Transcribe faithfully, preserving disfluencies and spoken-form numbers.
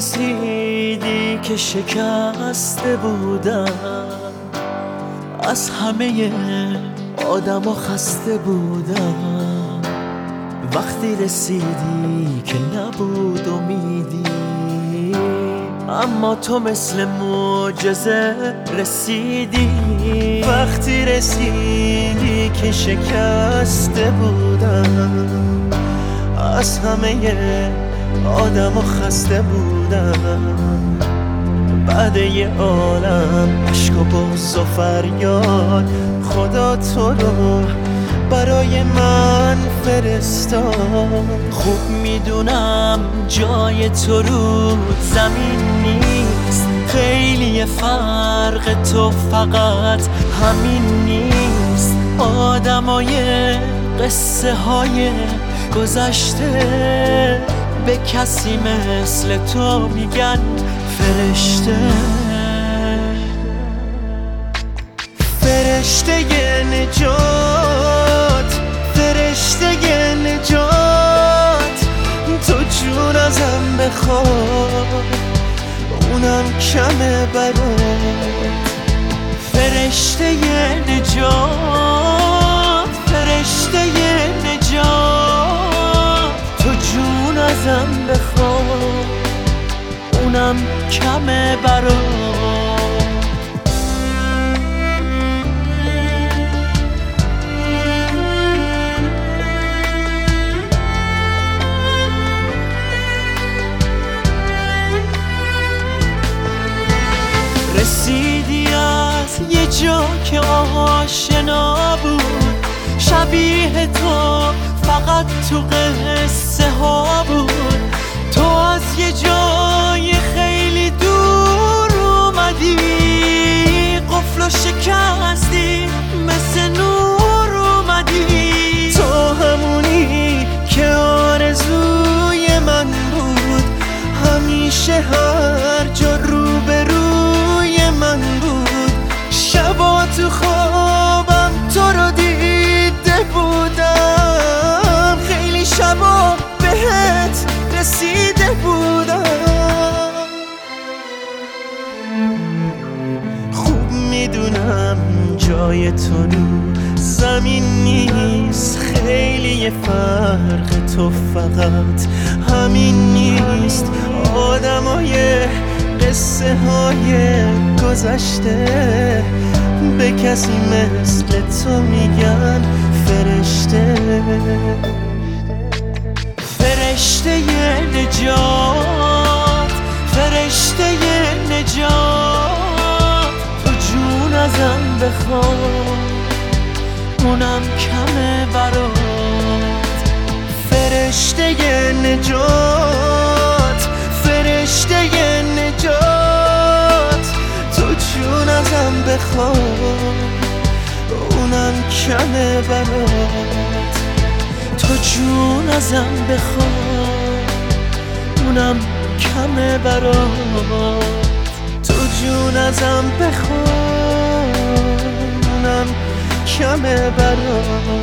رسیدی که شکسته بودم، از همه آدم ها خسته بودم. وقتی رسیدی که نبود امیدی، اما تو مثل معجزه رسیدی. وقتی رسیدی که شکسته بودم، از همه آدم ها خسته بودم. بعد یه عالم عشق و بغض و فریاد، خدا تو رو برای من فرستاد. خوب میدونم جای تو رو زمین نیست، خیلی فرق تو فقط همین نیست. آدمای قصه های گذشته به کسی مثل تو میگن فرشته. فرشته نجات، فرشته نجات، تو جون ازم بخواد اونم کمه برات. فرشته نجات، فرشته نجات، تو جون ازم بخواد اونم کمه برات. رسیدی از یه جا که آشنا بود، شبیه تو فقط تو قصه ها بود. تو از یه جای خیلی دور اومدی، قفل و شکستی مثل نور اومدی. تو همونی که آرزوی من بود، همیشه هر جا روبروی من بود. شبا تو خوابم تو رو دیده بودم، خیلی شبا بهت رسیده بودم. خوب میدونم جای تو رو زمین نیست، خیلی فرق تو فقط همین نیست. آدمای قصه های گذشته به کسی مثل تو میگن فرشته. فرشته نجات، فرشته نجات، تو جون ازم بخواد اونم کمه برات. فرشته نجات، فرشته نجات، تو جون ازم بخواد اونم کمه برات. تو جون ازم بخواد اونم کمه برات. تو جون ازم بخواد اونم کمه برات.